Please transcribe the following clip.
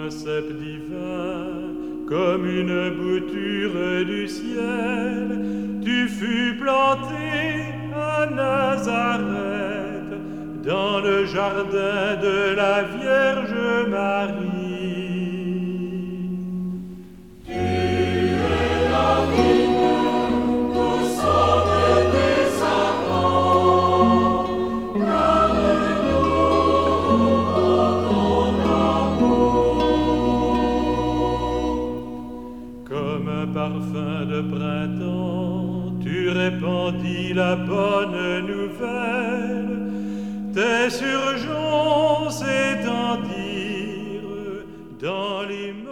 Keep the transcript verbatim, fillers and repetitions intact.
un cep divin, comme une bouture du ciel, tu fus planté à Nazareth, dans le jardin de la Vierge Marie. Tu es la vigne, nous sommes tes servants, garde-nous par ton amour. Comme un parfum de printemps, tu répandis la bonne nouvelle, tes urgences étendirent dans les